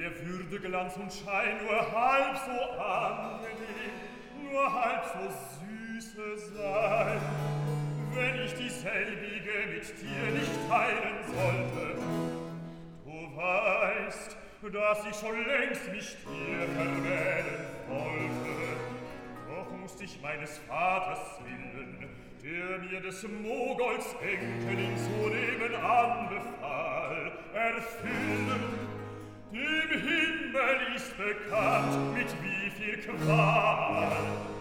der Würde Glanz und Schein nur halb so angenehm, nur halb so süße sein, wenn ich dieselbige mit dir nicht teilen sollte. Du weißt, dass ich schon längst mich dir vermählen wollte, doch musst ich meines Vaters Willen, der mir des Mogols Enkelin zu nehmen anbefahl, erfüllen. Dem Himmel ist bekannt, mit wie viel Qual